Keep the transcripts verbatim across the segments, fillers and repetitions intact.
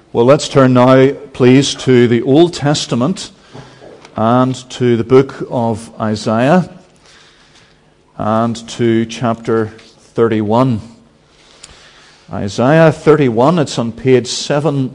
Well, let's turn now, please, to the Old Testament and to the book of Isaiah and to chapter thirty-one. Isaiah thirty-one, it's on page seven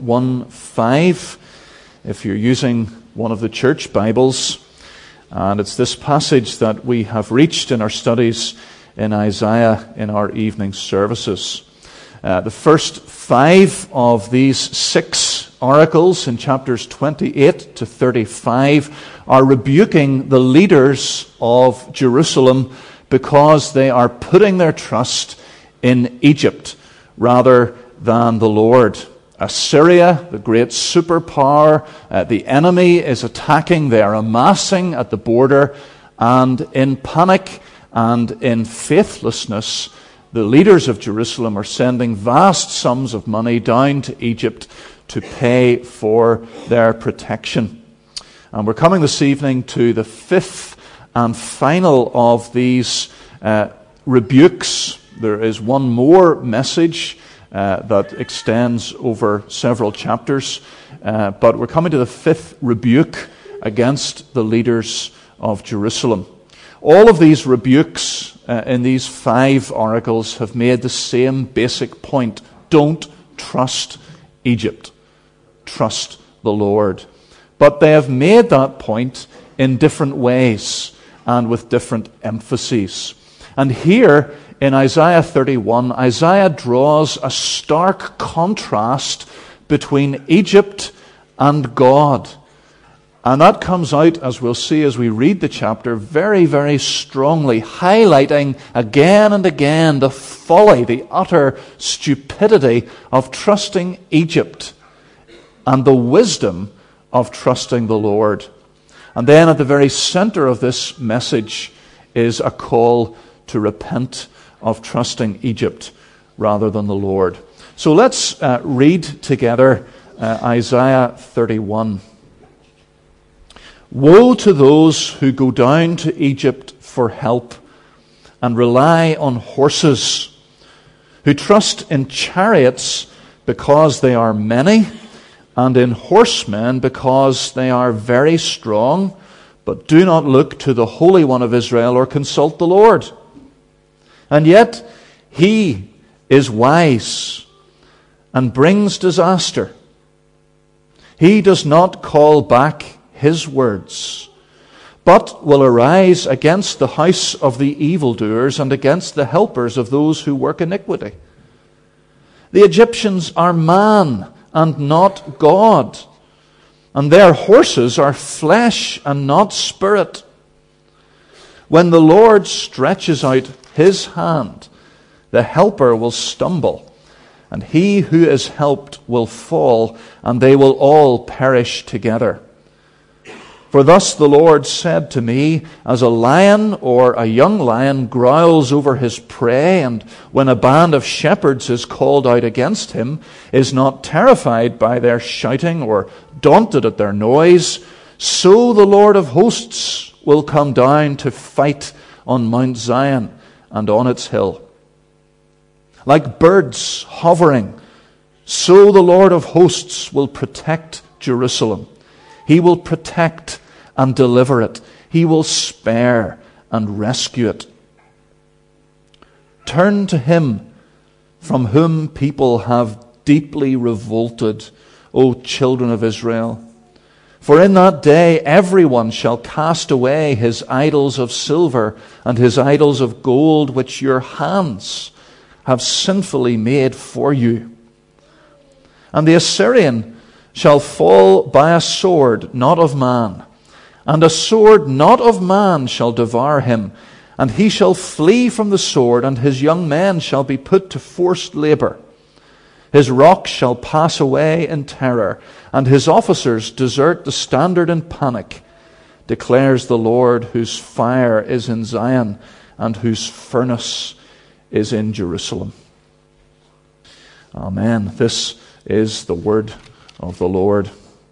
fifteen if you're using one of the church Bibles. And it's this passage that we have reached in our studies in Isaiah in our evening services. Uh, the first five of these six oracles in chapters twenty-eight to thirty-five are rebuking the leaders of Jerusalem because they are putting their trust in Egypt rather than the Lord. Assyria, the great superpower, uh, the enemy is attacking. They are amassing at the border, and in panic and in faithlessness, the leaders of Jerusalem are sending vast sums of money down to Egypt to pay for their protection. And we're coming this evening to the fifth and final of these uh, rebukes. There is one more message uh, that extends over several chapters, uh, but we're coming to the fifth rebuke against the leaders of Jerusalem. All of these rebukes uh, in these five oracles have made the same basic point. Don't trust Egypt. Trust the Lord. But they have made that point in different ways and with different emphases. And here in Isaiah thirty-one, Isaiah draws a stark contrast between Egypt and God. And that comes out, as we'll see as we read the chapter, very, very strongly, highlighting again and again the folly, the utter stupidity of trusting Egypt and the wisdom of trusting the Lord. And then at the very center of this message is a call to repent of trusting Egypt rather than the Lord. So let's uh, read together uh, Isaiah thirty-one. Woe to those who go down to Egypt for help and rely on horses, who trust in chariots because they are many, and in horsemen because they are very strong, but do not look to the Holy One of Israel or consult the Lord. And yet he is wise and brings disaster. He does not call back his words, but will arise against the house of the evildoers and against the helpers of those who work iniquity. The Egyptians are man and not God, and their horses are flesh and not spirit. When the Lord stretches out his hand, the helper will stumble, and he who is helped will fall, and they will all perish together. For thus the Lord said to me, as a lion or a young lion growls over his prey, and when a band of shepherds is called out against him, is not terrified by their shouting or daunted at their noise, so the Lord of hosts will come down to fight on Mount Zion and on its hill. Like birds hovering, so the Lord of hosts will protect Jerusalem. He will protect and deliver it. He will spare and rescue it. Turn to him from whom people have deeply revolted, O children of Israel. For in that day everyone shall cast away his idols of silver and his idols of gold, which your hands have sinfully made for you. And the Assyrian shall fall by a sword not of man, and a sword not of man shall devour him, and he shall flee from the sword, and his young men shall be put to forced labor. His rock shall pass away in terror, and his officers desert the standard in panic, declares the Lord, whose fire is in Zion, and whose furnace is in Jerusalem. Amen. This is the word of the Lord.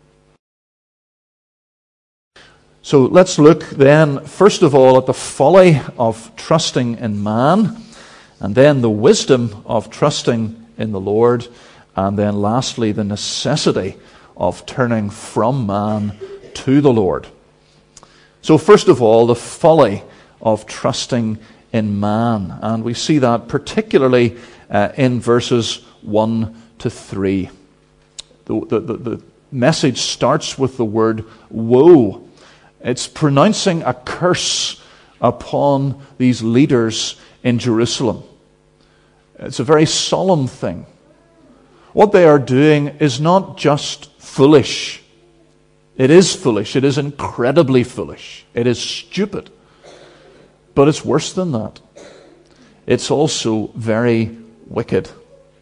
So let's look then, first of all, at the folly of trusting in man, and then the wisdom of trusting in the Lord, And then lastly, the necessity of turning from man to the Lord. So first of all, the folly of trusting in man. And we see that particularly uh, in verses one to three. The, the, the, the message starts with the word woe. It's pronouncing a curse upon these leaders in Jerusalem. It's a very solemn thing. What they are doing is not just foolish. It is foolish. It is incredibly foolish. It is stupid. But it's worse than that. It's also very wicked.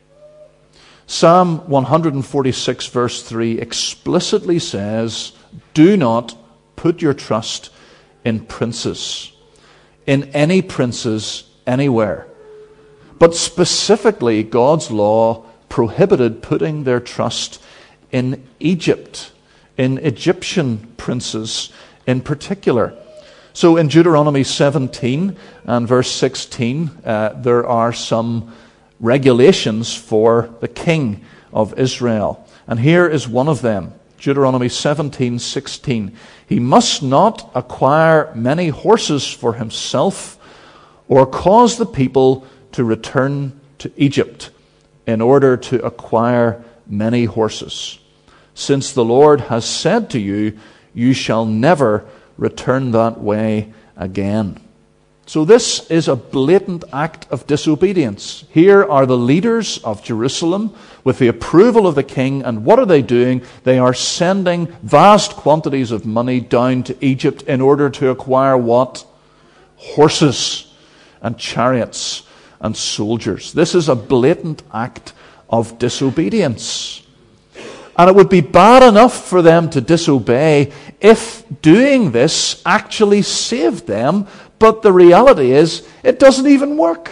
Psalm one forty-six verse three explicitly says, "Do not put your trust in princes, in any princes anywhere." But specifically, God's law prohibited putting their trust in Egypt, in Egyptian princes in particular. So in Deuteronomy seventeen and verse sixteen, uh, there are some regulations for the king of Israel. And here is one of them, Deuteronomy seventeen sixteen. "He must not acquire many horses for himself or cause the people to return to Egypt in order to acquire many horses. Since the Lord has said to you, you shall never return that way again." So this is a blatant act of disobedience. Here are the leaders of Jerusalem with the approval of the king, and what are they doing? They are sending vast quantities of money down to Egypt in order to acquire what? Horses and chariots and soldiers. This is a blatant act of disobedience. And it would be bad enough for them to disobey if doing this actually saved them, but the reality is it doesn't even work.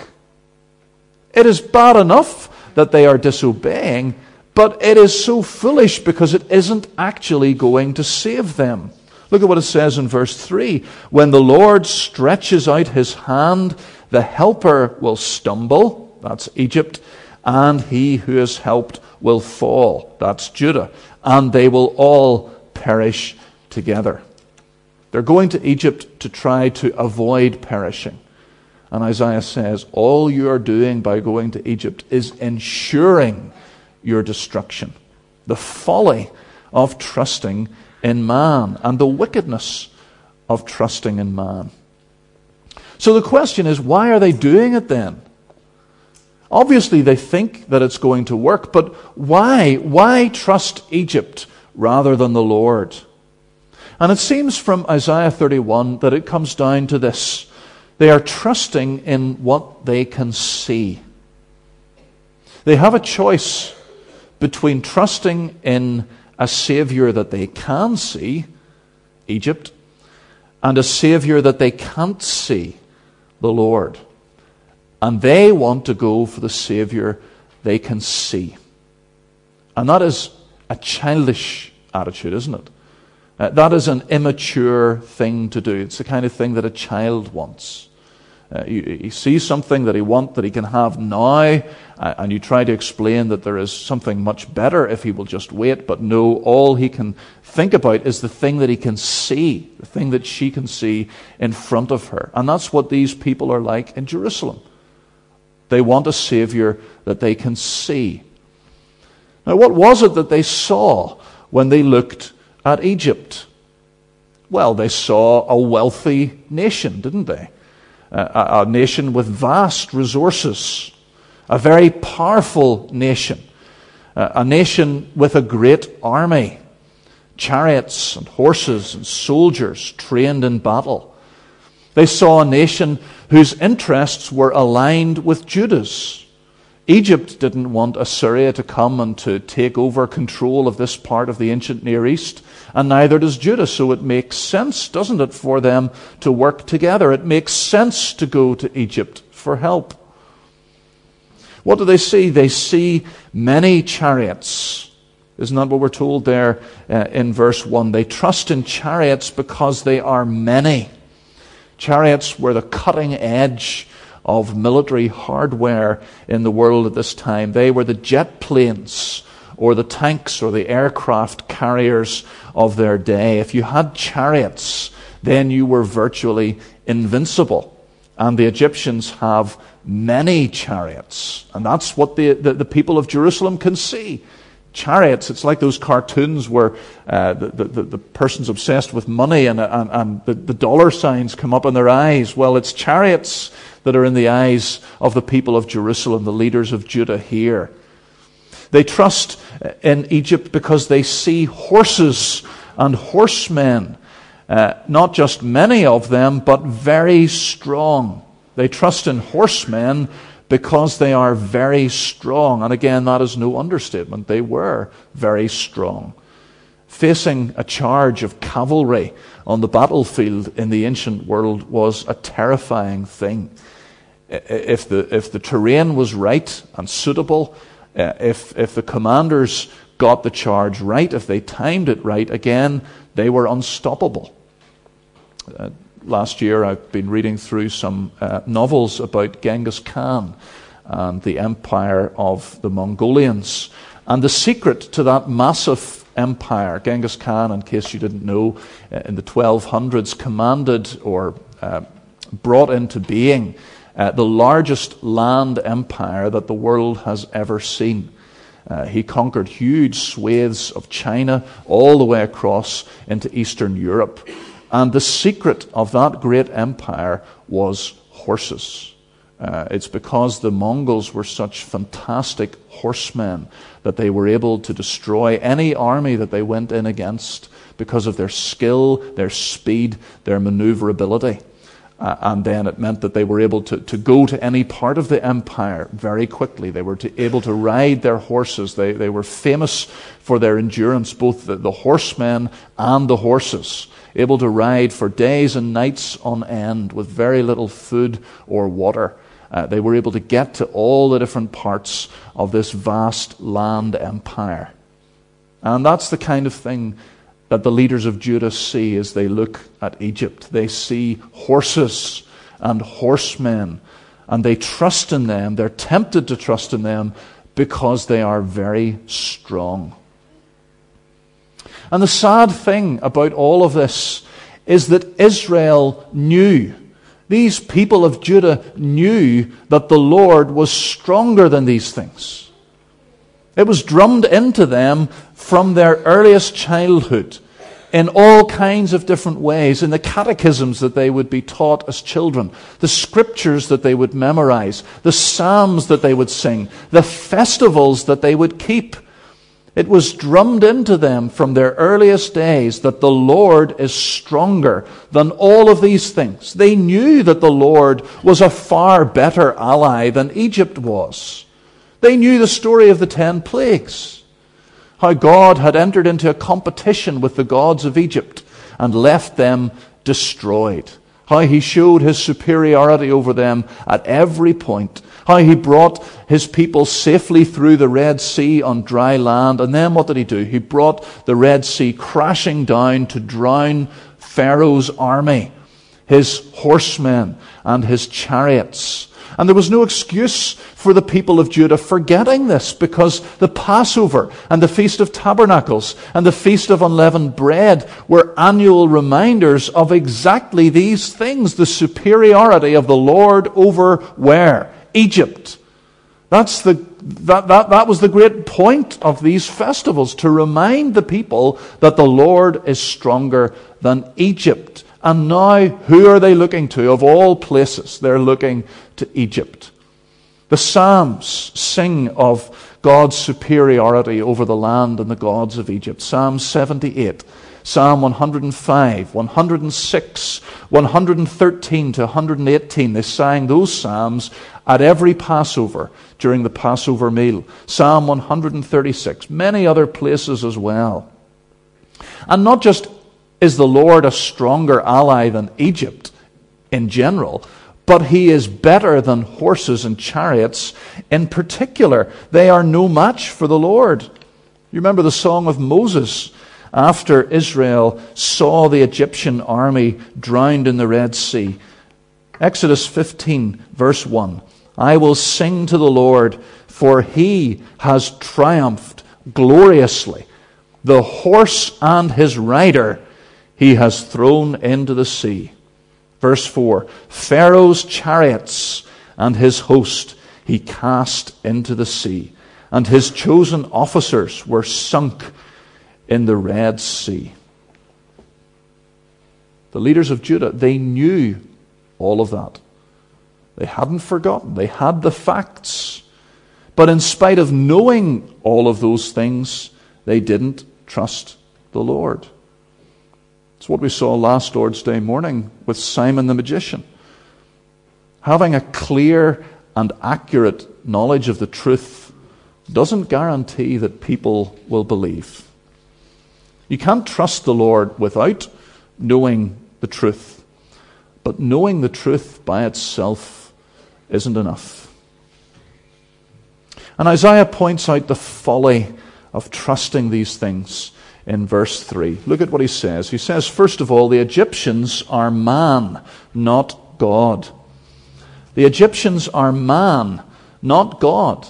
It is bad enough that they are disobeying, but it is so foolish because it isn't actually going to save them. Look at what it says in verse three. "When the Lord stretches out his hand, the helper will stumble," that's Egypt, "and he who is helped will fall," that's Judah, "and they will all perish together." They're going to Egypt to try to avoid perishing. And Isaiah says, all you are doing by going to Egypt is ensuring your destruction. The folly of trusting in man and the wickedness of trusting in man. So the question is, why are they doing it then? Obviously they think that it's going to work, but why? Why trust Egypt rather than the Lord? And it seems from Isaiah thirty-one that it comes down to this. They are trusting in what they can see. They have a choice between trusting in a Savior that they can see, Egypt, and a Savior that they can't see, the Lord. And they want to go for the Savior they can see. And that is a childish attitude, isn't it? Uh, that is an immature thing to do. It's the kind of thing that a child wants. Uh, he, he sees something that he wants that he can have now, uh, and you try to explain that there is something much better if he will just wait, but no, all he can think about is the thing that he can see, the thing that she can see in front of her. And that's what these people are like in Jerusalem. They want a Savior that they can see. Now, what was it that they saw when they looked at Egypt? Well, they saw a wealthy nation, didn't they? A, a nation with vast resources, a very powerful nation, a nation with a great army, chariots and horses and soldiers trained in battle. They saw a nation whose interests were aligned with Judah's. Egypt didn't want Assyria to come and to take over control of this part of the ancient Near East, and neither does Judah. So it makes sense, doesn't it, for them to work together. It makes sense to go to Egypt for help. What do they see? They see many chariots. Isn't that what we're told there uh, in verse one? They trust in chariots because they are many. Chariots were the cutting edge of military hardware in the world at this time. They were the jet planes or the tanks or the aircraft carriers of their day. If you had chariots, then you were virtually invincible. And the Egyptians have many chariots. And that's what the, the, the people of Jerusalem can see. Chariots, it's like those cartoons where uh, the, the, the person's obsessed with money and, and, and the, the dollar signs come up in their eyes. Well, it's chariots that are in the eyes of the people of Jerusalem, the leaders of Judah here. They trust in Egypt because they see horses and horsemen. Uh, not just many of them, but very strong. They trust in horsemen because they are very strong. And again, that is no understatement. They were very strong. Facing a charge of cavalry on the battlefield in the ancient world was a terrifying thing. If the, if the terrain was right and suitable, uh, if, if the commanders got the charge right, if they timed it right, again, they were unstoppable. Uh, last year I've been reading through some uh, novels about Genghis Khan and the empire of the Mongolians. And the secret to that massive empire, Genghis Khan, in case you didn't know, uh, in the twelve hundreds commanded or uh, brought into being uh, the largest land empire that the world has ever seen. Uh, he conquered huge swathes of China all the way across into Eastern Europe. And the secret of that great empire was horses. Uh, it's because the Mongols were such fantastic horsemen that they were able to destroy any army that they went in against because of their skill, their speed, their maneuverability. Uh, and then it meant that they were able to, to go to any part of the empire very quickly. They were to, able to ride their horses. They, they were famous for their endurance, both the, the horsemen and the horses, able to ride for days and nights on end with very little food or water. Uh, they were able to get to all the different parts of this vast land empire. And that's the kind of thing that the leaders of Judah see as they look at Egypt. They see horses and horsemen, and they trust in them. They're tempted to trust in them because they are very strong. And the sad thing about all of this is that Israel knew, these people of Judah knew that the Lord was stronger than these things. It was drummed into them from their earliest childhood in all kinds of different ways, in the catechisms that they would be taught as children, the scriptures that they would memorize, the psalms that they would sing, the festivals that they would keep. It was drummed into them from their earliest days that the Lord is stronger than all of these things. They knew that the Lord was a far better ally than Egypt was. They knew the story of the ten plagues, how God had entered into a competition with the gods of Egypt and left them destroyed, how he showed his superiority over them at every point, how he brought his people safely through the Red Sea on dry land. And then what did he do? He brought the Red Sea crashing down to drown Pharaoh's army, his horsemen and his chariots. And there was no excuse for the people of Judah forgetting this, because the Passover and the Feast of Tabernacles and the Feast of Unleavened Bread were annual reminders of exactly these things, the superiority of the Lord over where? Egypt. That's the that, that, that was the great point of these festivals, to remind the people that the Lord is stronger than Egypt. And now, who are they looking to? Of all places, they're looking to Egypt. The Psalms sing of God's superiority over the land and the gods of Egypt. Psalm seventy-eight, Psalm one hundred five, one hundred six, one hundred thirteen to one hundred eighteen. They sang those psalms at every Passover during the Passover meal. Psalm one hundred thirty-six, many other places as well. And not just is the Lord a stronger ally than Egypt in general, but he is better than horses and chariots in particular. They are no match for the Lord. You remember the song of Moses after Israel saw the Egyptian army drowned in the Red Sea. Exodus fifteen, verse one. I will sing to the Lord, for he has triumphed gloriously. The horse and his rider he has thrown into the sea. Verse four, Pharaoh's chariots and his host he cast into the sea, and his chosen officers were sunk in the Red Sea. The leaders of Judah, they knew all of that. They hadn't forgotten. They had the facts. But in spite of knowing all of those things, they didn't trust the Lord. It's what we saw last Lord's Day morning with Simon the magician. Having a clear and accurate knowledge of the truth doesn't guarantee that people will believe. You can't trust the Lord without knowing the truth. But knowing the truth by itself isn't enough. And Isaiah points out the folly of trusting these things in verse three. Look at what he says. He says, first of all, the Egyptians are man, not God. The Egyptians are man, not God.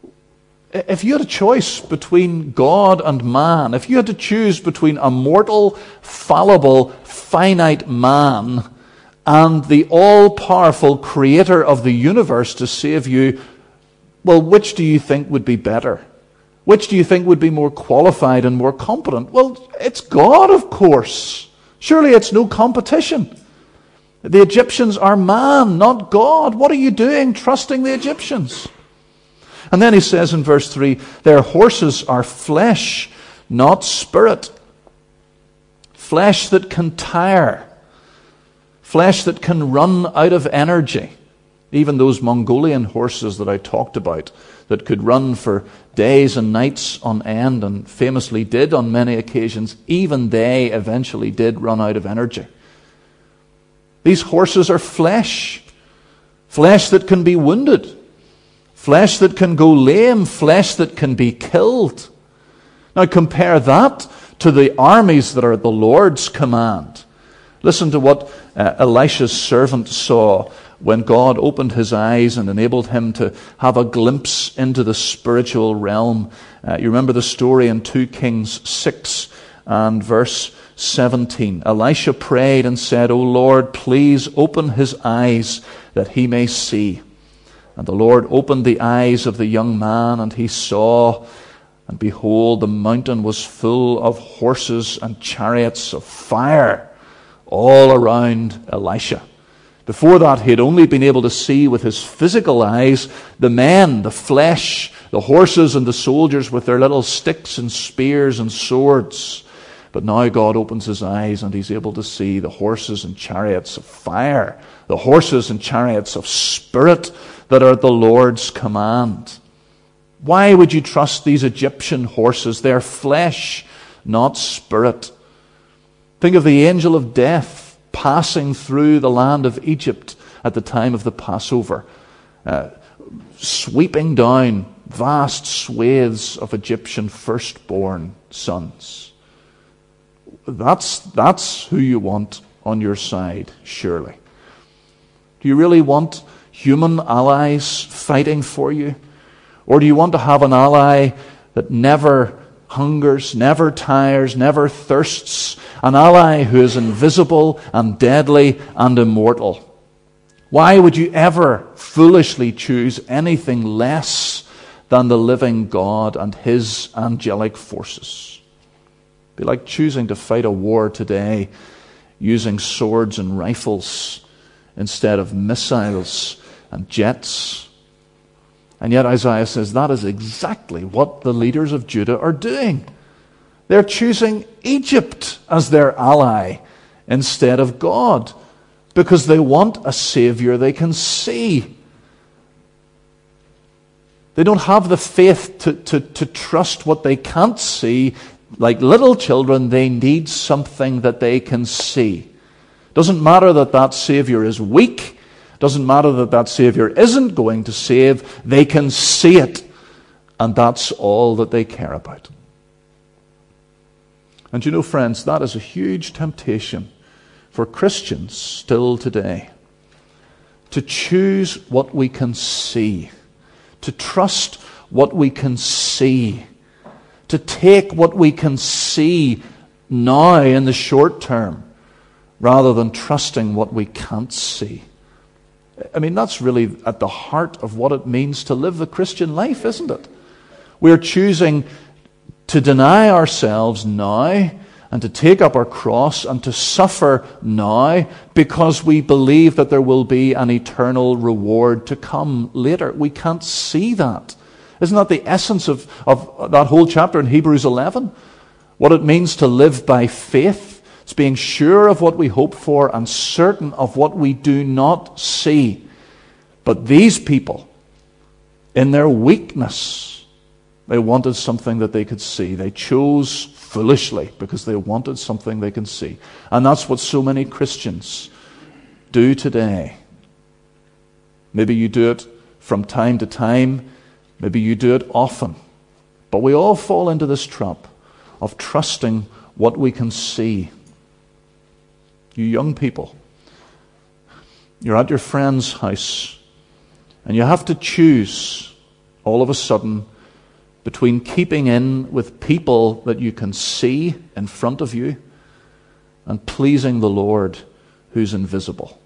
If you had a choice between God and man, if you had to choose between a mortal, fallible, finite man and the all-powerful creator of the universe to save you, well, which do you think would be better? Which do you think would be more qualified and more competent? Well, it's God, of course. Surely it's no competition. The Egyptians are man, not God. What are you doing trusting the Egyptians? And then he says in verse three, their horses are flesh, not spirit. Flesh that can tire. Flesh that can run out of energy. Even those Mongolian horses that I talked about that could run for days and nights on end and famously did on many occasions, even they eventually did run out of energy. These horses are flesh. Flesh that can be wounded. Flesh that can go lame. Flesh that can be killed. Now compare that to the armies that are at the Lord's command. Listen to what uh, Elisha's servant saw when God opened his eyes and enabled him to have a glimpse into the spiritual realm. Uh, you remember the story in two Kings six and verse seventeen. Elisha prayed and said, O Lord, please open his eyes that he may see. And the Lord opened the eyes of the young man, and he saw, and behold, the mountain was full of horses and chariots of fire all around Elisha. Before that, he had only been able to see with his physical eyes the men, the flesh, the horses and the soldiers with their little sticks and spears and swords. But now God opens his eyes and he's able to see the horses and chariots of fire, the horses and chariots of spirit that are at the Lord's command. Why would you trust these Egyptian horses? They're flesh, not spirit. Think of the angel of death passing through the land of Egypt at the time of the Passover, uh, sweeping down vast swathes of Egyptian firstborn sons. That's, that's who you want on your side, surely. Do you really want human allies fighting for you? Or do you want to have an ally that never hungers, never tires, never thirsts, an ally who is invisible and deadly and immortal? Why would you ever foolishly choose anything less than the living God and his angelic forces? It'd be like choosing to fight a war today using swords and rifles instead of missiles and jets. And yet Isaiah says that is exactly what the leaders of Judah are doing. They're choosing Egypt as their ally instead of God because they want a Savior they can see. They don't have the faith to, to, to trust what they can't see. Like little children, they need something that they can see. Doesn't matter that that Savior is weak. Doesn't matter that that Savior isn't going to save. They can see it. And that's all that they care about. And you know, friends, that is a huge temptation for Christians still today. To choose what we can see. To trust what we can see. to take what we can see now in the short term, rather than trusting what we can't see. I mean, that's really at the heart of what it means to live the Christian life, isn't it? We're choosing to deny ourselves now and to take up our cross and to suffer now because we believe that there will be an eternal reward to come later. We can't see that. Isn't that the essence of, of that whole chapter in Hebrews eleven? What it means to live by faith. It's being sure of what we hope for and certain of what we do not see. But these people, in their weakness, they wanted something that they could see. They chose foolishly because they wanted something they can see. And that's what so many Christians do today. Maybe you do it from time to time. Maybe you do it often. But we all fall into this trap of trusting what we can see. You young people, you're at your friend's house and you have to choose all of a sudden between keeping in with people that you can see in front of you and pleasing the Lord who's invisible.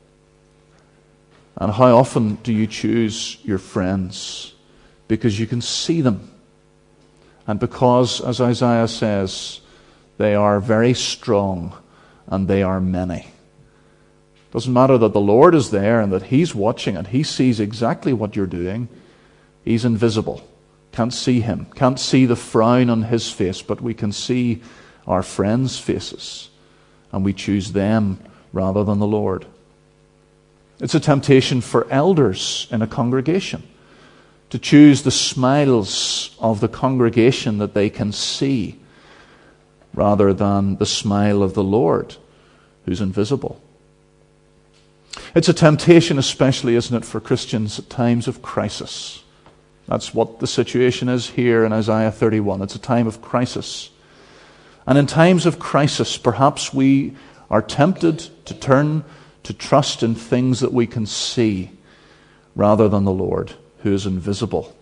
And how often do you choose your friends? Because you can see them. And because, as Isaiah says, they are very strong and they are many. It doesn't matter that the Lord is there and that He's watching and He sees exactly what you're doing. He's invisible. Can't see Him. Can't see the frown on His face, but we can see our friends' faces. And we choose them rather than the Lord. It's a temptation for elders in a congregation to choose the smiles of the congregation that they can see rather than the smile of the Lord who's invisible. It's a temptation especially, isn't it, for Christians at times of crisis. That's what the situation is here in Isaiah thirty-one. It's a time of crisis. And in times of crisis, perhaps we are tempted to turn to trust in things that we can see rather than the Lord who is invisible.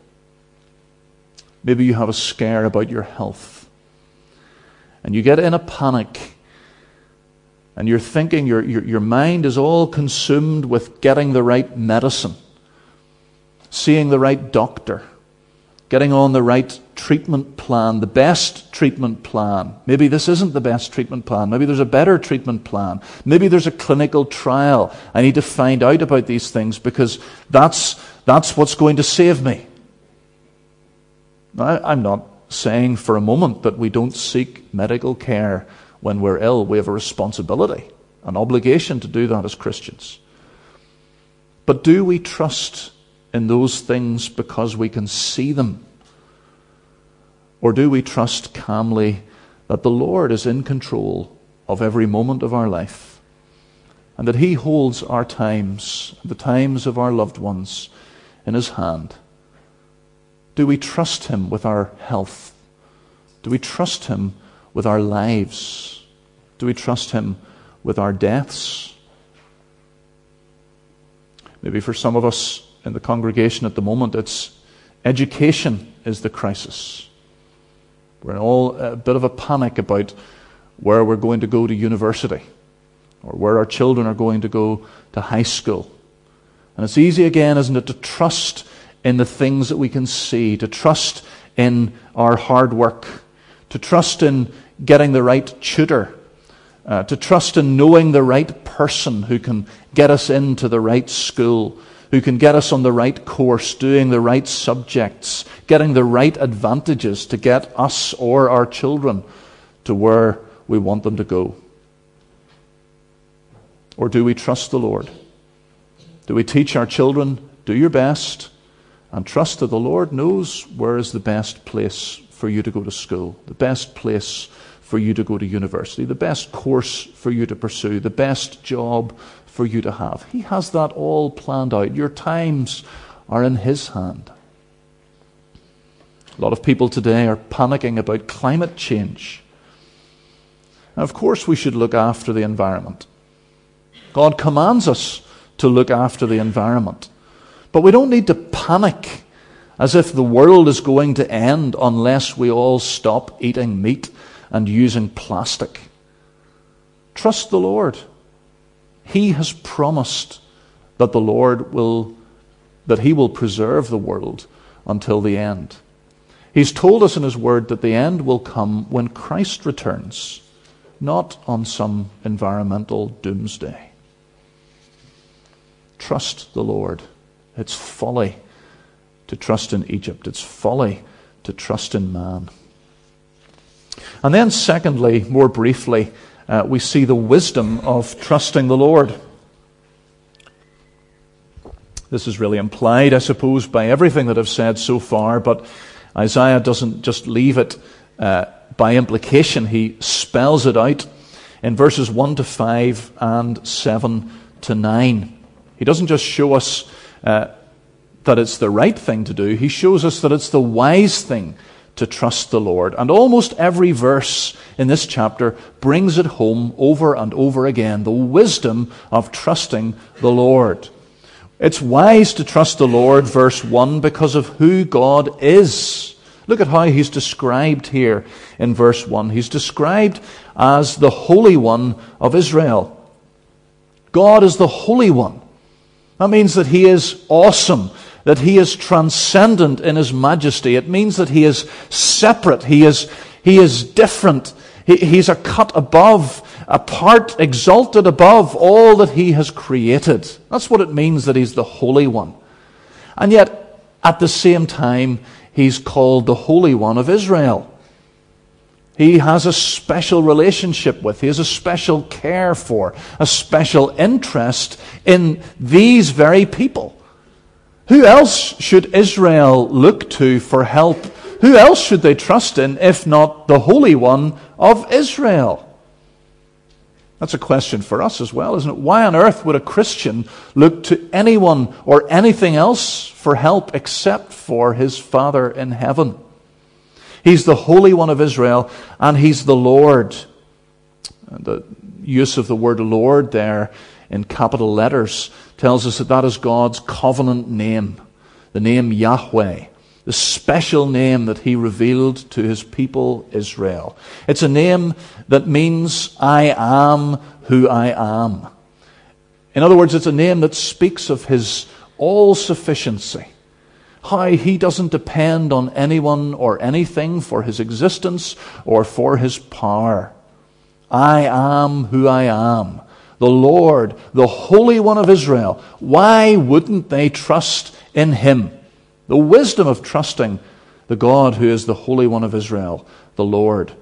Maybe you have a scare about your health and you get in a panic and you're thinking, your, your, your mind is all consumed with getting the right medicine, seeing the right doctor, getting on the right treatment plan, the best treatment plan. Maybe this isn't the best treatment plan. Maybe there's a better treatment plan. Maybe there's a clinical trial. I need to find out about these things because that's, that's what's going to save me. Now, I'm not saying for a moment that we don't seek medical care when we're ill. We have a responsibility, an obligation to do that as Christians. But do we trust in those things because we can see them? Or do we trust calmly that the Lord is in control of every moment of our life and that He holds our times, the times of our loved ones, in His hand? Do we trust Him with our health? Do we trust Him with our lives? Do we trust Him with our deaths? Maybe for some of us in the congregation at the moment, it's education is the crisis. We're in all a bit of a panic about where we're going to go to university or where our children are going to go to high school. And it's easy again, isn't it, to trust in the things that we can see, to trust in our hard work, to trust in getting the right tutor, uh, to trust in knowing the right person who can get us into the right school, who can get us on the right course, doing the right subjects, getting the right advantages to get us or our children to where we want them to go. Or do we trust the Lord? Do we teach our children, do your best, and trust that the Lord knows where is the best place for you to go to school, the best place for you to go to university, the best course for you to pursue, the best job for you to have. He has that all planned out. Your times are in His hand. A lot of people today are panicking about climate change. Now, of course, we should look after the environment. God commands us to look after the environment. But we don't need to panic as if the world is going to end unless we all stop eating meat and using plastic. Trust the Lord. He has promised that the Lord will, that He will preserve the world until the end. He's told us in His Word that the end will come when Christ returns, not on some environmental doomsday. Trust the Lord. It's folly to trust in Egypt. It's folly to trust in man. And then secondly, more briefly, uh, we see the wisdom of trusting the Lord. This is really implied, I suppose, by everything that I've said so far, but Isaiah doesn't just leave it uh, by implication. He spells it out in verses one to five and seven to nine. He doesn't just show us uh, that it's the right thing to do. He shows us that it's the wise thing to trust the Lord. And almost every verse in this chapter brings it home over and over again, the wisdom of trusting the Lord. It's wise to trust the Lord, verse one, because of who God is. Look at how He's described here in verse one. He's described as the Holy One of Israel. God is the Holy One. That means that He is awesome, that He is transcendent in His majesty. It means that He is separate, He is, he is different. He, he's a cut above, apart, exalted above all that He has created. That's what it means that He's the Holy One. And yet, at the same time, He's called the Holy One of Israel. He has a special relationship with, He has a special care for, a special interest in these very people. Who else should Israel look to for help? Who else should they trust in if not the Holy One of Israel? That's a question for us as well, isn't it? Why on earth would a Christian look to anyone or anything else for help except for his Father in heaven? He's the Holy One of Israel, and He's the Lord. The use of the word Lord there in capital letters tells us that that is God's covenant name, the name Yahweh, the special name that He revealed to His people Israel. It's a name that means I am who I am. In other words, it's a name that speaks of His all-sufficiency, how He doesn't depend on anyone or anything for His existence or for His power. I am who I am. The Lord, the Holy One of Israel. Why wouldn't they trust in Him? The wisdom of trusting the God who is the Holy One of Israel, the Lord.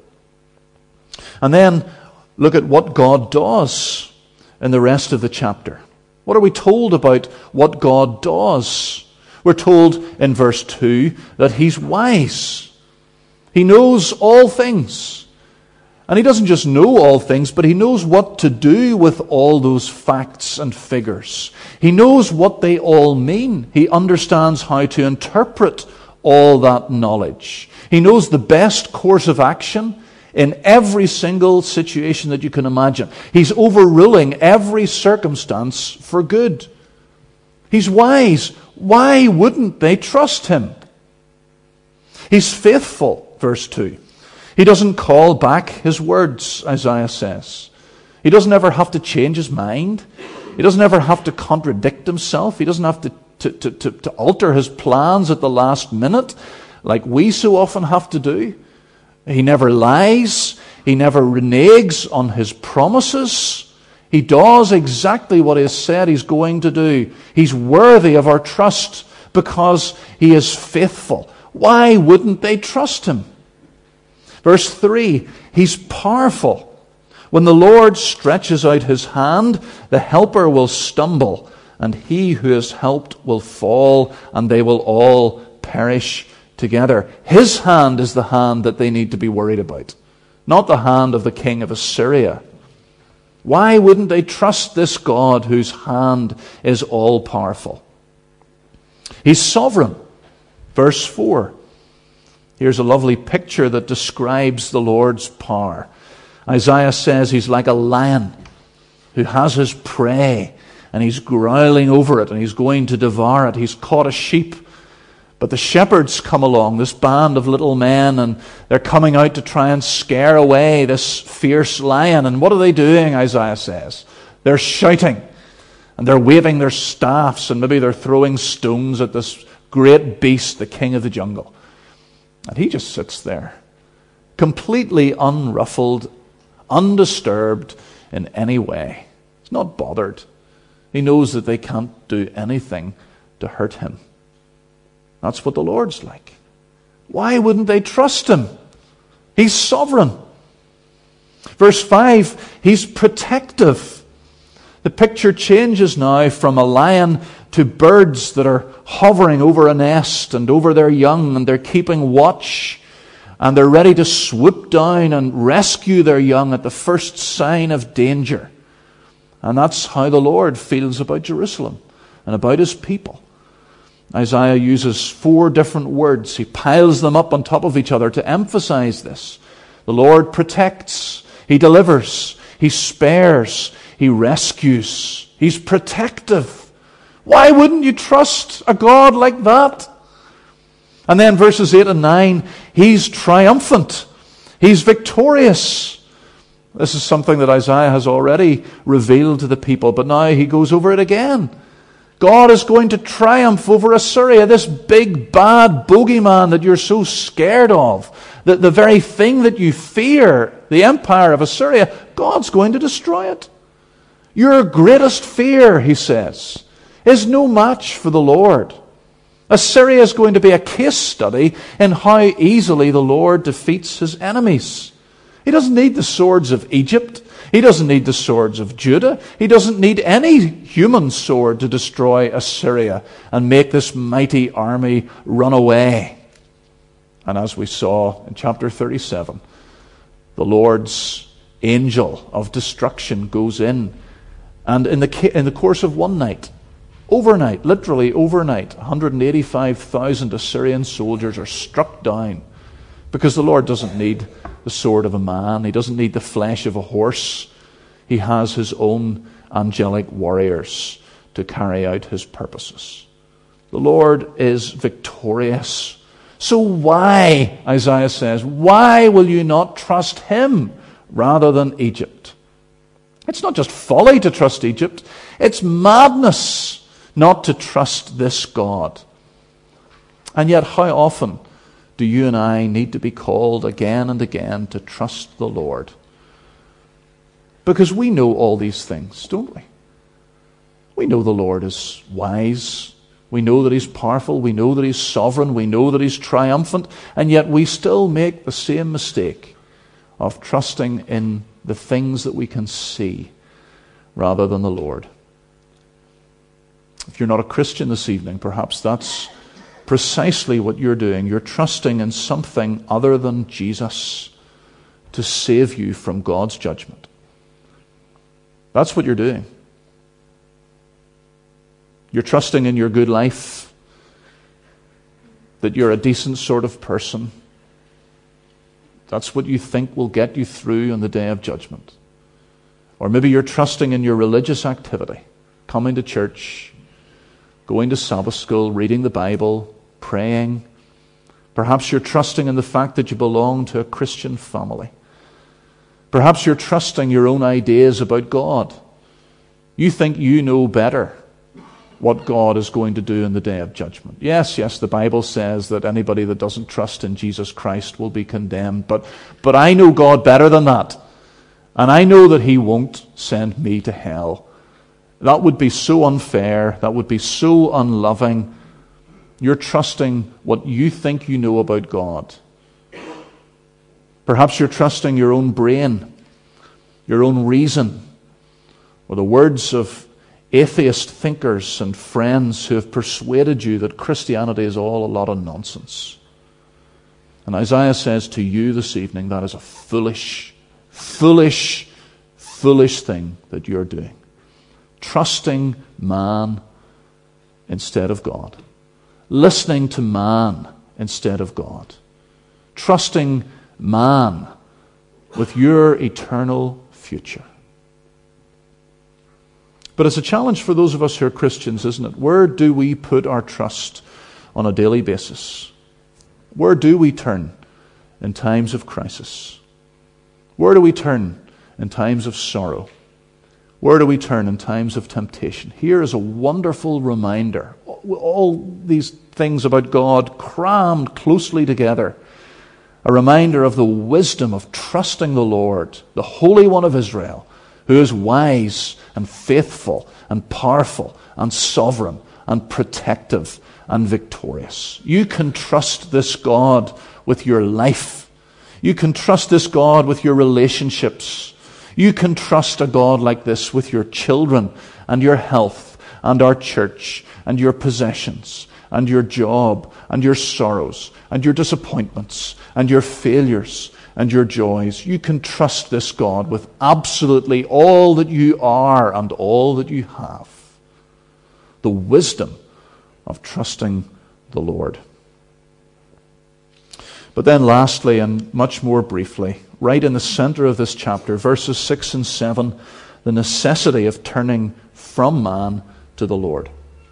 And then look at what God does in the rest of the chapter. What are we told about what God does? We're told in verse two that He's wise. He knows all things. And He doesn't just know all things, but He knows what to do with all those facts and figures. He knows what they all mean. He understands how to interpret all that knowledge. He knows the best course of action in every single situation that you can imagine. He's overruling every circumstance for good. He's wise. Why wouldn't they trust Him? He's faithful, verse two. He doesn't call back His words, Isaiah says. He doesn't ever have to change His mind. He doesn't ever have to contradict Himself. He doesn't have to, to, to, to, to alter His plans at the last minute like we so often have to do. He never lies. He never reneges on His promises. He does exactly what He has said He's going to do. He's worthy of our trust because He is faithful. Why wouldn't they trust Him? Verse three, He's powerful. When the Lord stretches out His hand, the helper will stumble, and he who is helped will fall, and they will all perish together. His hand is the hand that they need to be worried about, not the hand of the king of Assyria. Why wouldn't they trust this God whose hand is all-powerful? He's sovereign. Verse four. Here's a lovely picture that describes the Lord's power. Isaiah says He's like a lion who has his prey and he's growling over it and he's going to devour it. He's caught a sheep But the shepherds come along, this band of little men, and they're coming out to try and scare away this fierce lion. And what are they doing, Isaiah says? They're shouting, and they're waving their staffs, and maybe they're throwing stones at this great beast, the king of the jungle. And he just sits there, completely unruffled, undisturbed in any way. He's not bothered. He knows that they can't do anything to hurt him. That's what the Lord's like. Why wouldn't they trust him? He's sovereign. Verse five, he's protective. The picture changes now from a lion to birds that are hovering over a nest and over their young, and they're keeping watch, and they're ready to swoop down and rescue their young at the first sign of danger. And that's how the Lord feels about Jerusalem and about his people. Isaiah uses four different words. He piles them up on top of each other to emphasize this. The Lord protects. He delivers. He spares. He rescues. He's protective. Why wouldn't you trust a God like that? And then verses eight and nine, he's triumphant. He's victorious. This is something that Isaiah has already revealed to the people, but now he goes over it again. God is going to triumph over Assyria, this big, bad bogeyman that you're so scared of. The, the very thing that you fear, the empire of Assyria, God's going to destroy it. Your greatest fear, he says, is no match for the Lord. Assyria is going to be a case study in how easily the Lord defeats his enemies. He doesn't need the swords of Egypt. He doesn't need the swords of Judah. He doesn't need any human sword to destroy Assyria and make this mighty army run away. And as we saw in chapter thirty-seven, the Lord's angel of destruction goes in, and in the in the course of one night, overnight, literally overnight, one hundred eighty-five thousand Assyrian soldiers are struck down, because the Lord doesn't need the sword of a man. He doesn't need the flesh of a horse. He has his own angelic warriors to carry out his purposes. The Lord is victorious. So why, Isaiah says, why will you not trust him rather than Egypt? It's not just folly to trust Egypt. It's madness not to trust this God. And yet how often do you and I need to be called again and again to trust the Lord? Because we know all these things, don't we? We know the Lord is wise. We know that he's powerful. We know that he's sovereign. We know that he's triumphant. And yet we still make the same mistake of trusting in the things that we can see rather than the Lord. If you're not a Christian this evening, perhaps that's precisely what you're doing. You're trusting in something other than Jesus to save you from God's judgment. That's what you're doing. You're trusting in your good life, that you're a decent sort of person. That's what you think will get you through on the day of judgment. Or maybe you're trusting in your religious activity, coming to church, going to Sabbath school, reading the Bible, praying. Perhaps you're trusting in the fact that you belong to a Christian family. Perhaps you're trusting your own ideas about God. You think you know better what God is going to do in the day of judgment. Yes, yes, the Bible says that anybody that doesn't trust in Jesus Christ will be condemned. But, but I know God better than that. And I know that he won't send me to hell. That would be so unfair. That would be so unloving. You're trusting what you think you know about God. Perhaps you're trusting your own brain, your own reason, or the words of atheist thinkers and friends who have persuaded you that Christianity is all a lot of nonsense. And Isaiah says to you this evening, that is a foolish, foolish, foolish thing that you're doing. Trusting man instead of God. Listening to man instead of God. Trusting man with your eternal future. But it's a challenge for those of us who are Christians, isn't it? Where do we put our trust on a daily basis? Where do we turn in times of crisis? Where do we turn in times of sorrow? Where do we turn in times of temptation? Here is a wonderful reminder. All these things about God crammed closely together. A reminder of the wisdom of trusting the Lord, the Holy One of Israel, who is wise and faithful and powerful and sovereign and protective and victorious. You can trust this God with your life. You can trust this God with your relationships. You can trust a God like this with your children and your health and our church and your possessions and your job and your sorrows and your disappointments and your failures and your joys. You can trust this God with absolutely all that you are and all that you have. The wisdom of trusting the Lord. But then lastly, and much more briefly, right in the center of this chapter, verses six and seven, the necessity of turning from man to the Lord.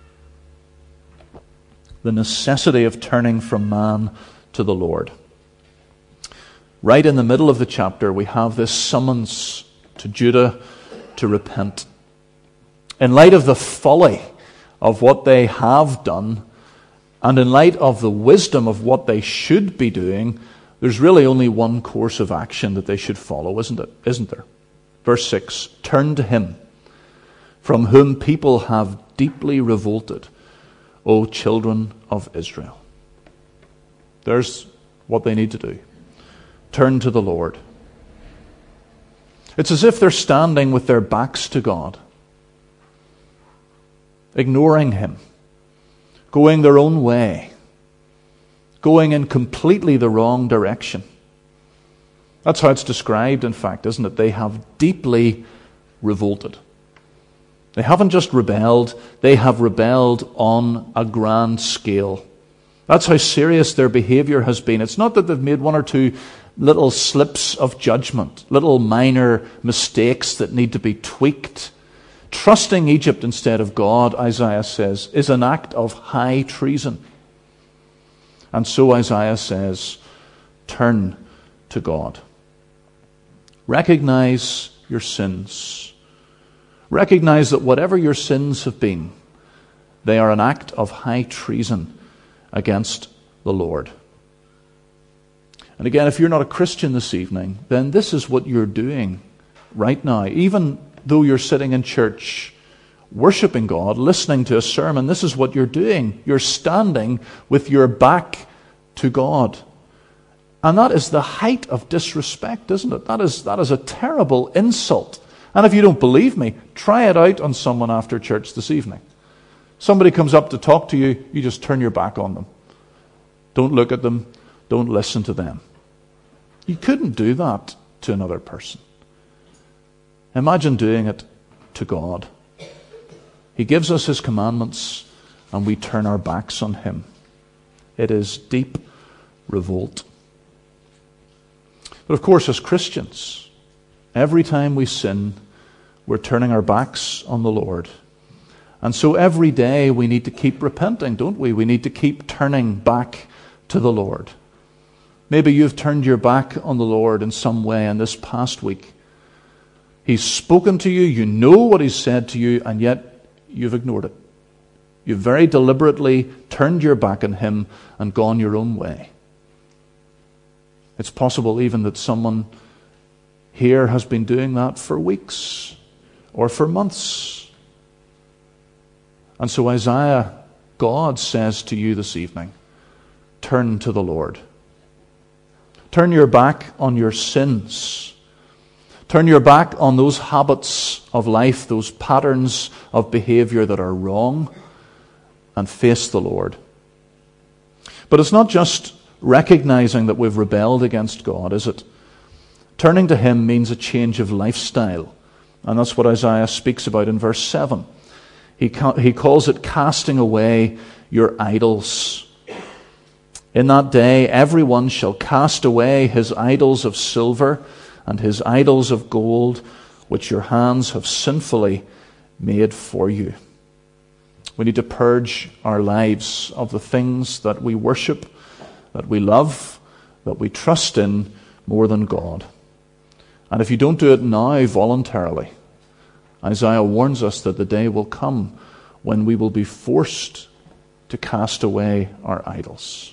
The necessity of turning from man to the Lord. Right in the middle of the chapter, we have this summons to Judah to repent. In light of the folly of what they have done, and in light of the wisdom of what they should be doing, there's really only one course of action that they should follow, isn't it? Isn't there? Verse six, turn to him, from whom people have deeply revolted, O children of Israel. There's what they need to do. Turn to the Lord. It's as if they're standing with their backs to God, ignoring him, going their own way, going in completely the wrong direction. That's how it's described, in fact, isn't it? They have deeply revolted. They haven't just rebelled, they have rebelled on a grand scale. That's how serious their behavior has been. It's not that they've made one or two little slips of judgment, little minor mistakes that need to be tweaked. Trusting Egypt instead of God, Isaiah says, is an act of high treason. And so Isaiah says, turn to God. Recognize your sins. Recognize that whatever your sins have been, they are an act of high treason against the Lord. And again, if you're not a Christian this evening, then this is what you're doing right now. Even though you're sitting in church, worshiping God, listening to a sermon, this is what you're doing. You're standing with your back to God. And that is the height of disrespect, isn't it? That is, that is a terrible insult. And if you don't believe me, try it out on someone after church this evening. Somebody comes up to talk to you, you just turn your back on them. Don't look at them. Don't listen to them. You couldn't do that to another person. Imagine doing it to God. He gives us his commandments and we turn our backs on him. It is deep revolt. But of course, as Christians, every time we sin, we're turning our backs on the Lord. And so every day we need to keep repenting, don't we? We need to keep turning back to the Lord. Maybe you've turned your back on the Lord in some way in this past week. He's spoken to you, you know what he's said to you, and yet you've ignored it. You've very deliberately turned your back on him and gone your own way. It's possible even that someone here has been doing that for weeks or for months. And so Isaiah, God says to you this evening, turn to the Lord. Turn your back on your sins. Turn your back on those habits of life, those patterns of behavior that are wrong, and face the Lord. But it's not just recognizing that we've rebelled against God, is it? Turning to him means a change of lifestyle. And that's what Isaiah speaks about in verse seven. He, ca- he calls it casting away your idols. In that day, everyone shall cast away his idols of silver and his idols of gold, which your hands have sinfully made for you. We need to purge our lives of the things that we worship, that we love, that we trust in more than God. And if you don't do it now voluntarily, Isaiah warns us that the day will come when we will be forced to cast away our idols.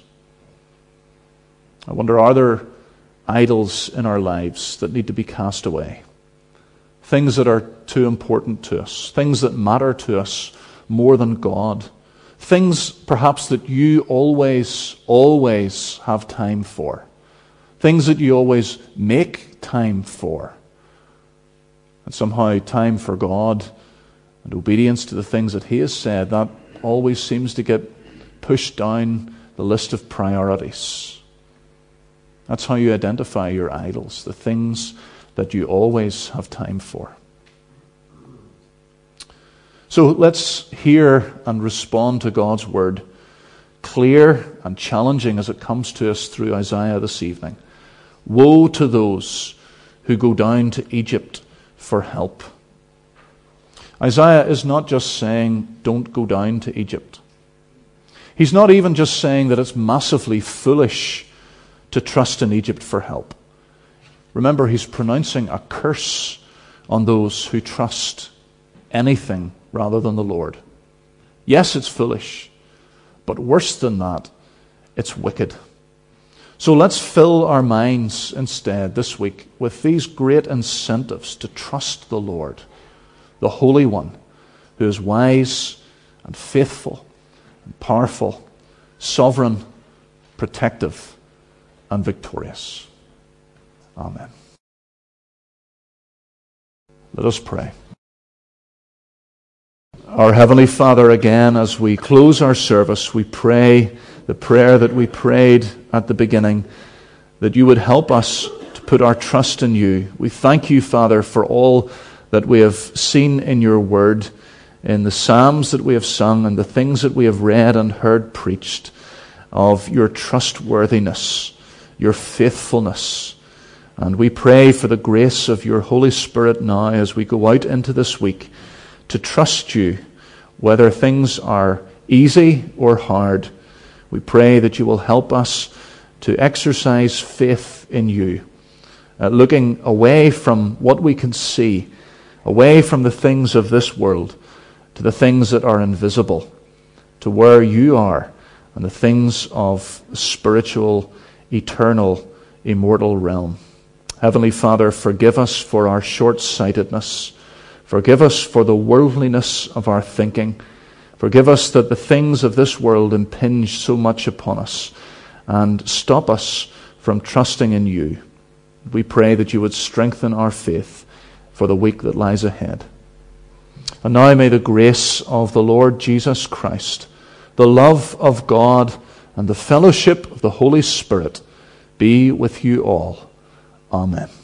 I wonder, are there idols in our lives that need to be cast away? Things that are too important to us, things that matter to us more than God, things perhaps that you always, always have time for, things that you always make time for, and somehow time for God and obedience to the things that He has said, that always seems to get pushed down the list of priorities. That's how you identify your idols, the things that you always have time for. So let's hear and respond to God's word, clear and challenging as it comes to us through Isaiah this evening. Woe to those who go down to Egypt for help. Isaiah is not just saying, don't go down to Egypt. He's not even just saying that it's massively foolish to trust in Egypt for help. Remember, he's pronouncing a curse on those who trust anything rather than the Lord. Yes, it's foolish, but worse than that, it's wicked. So let's fill our minds instead this week with these great incentives to trust the Lord, the Holy One, who is wise and faithful and powerful, sovereign, protective, and victorious. Amen. Let us pray. Our Heavenly Father, again, as we close our service, we pray the prayer that we prayed at the beginning, that you would help us to put our trust in you. We thank you, Father, for all that we have seen in your word, in the psalms that we have sung and the things that we have read and heard preached, of your trustworthiness, your faithfulness. And we pray for the grace of your Holy Spirit now as we go out into this week to trust you, whether things are easy or hard. We pray that you will help us to exercise faith in you, uh, looking away from what we can see, away from the things of this world, to the things that are invisible, to where you are, and the things of spiritual, eternal, immortal realm. Heavenly Father, forgive us for our short-sightedness. Forgive us for the worldliness of our thinking. Forgive us that the things of this world impinge so much upon us and stop us from trusting in you. We pray that you would strengthen our faith for the week that lies ahead. And now may the grace of the Lord Jesus Christ, the love of God, and the fellowship of the Holy Spirit be with you all. Amen.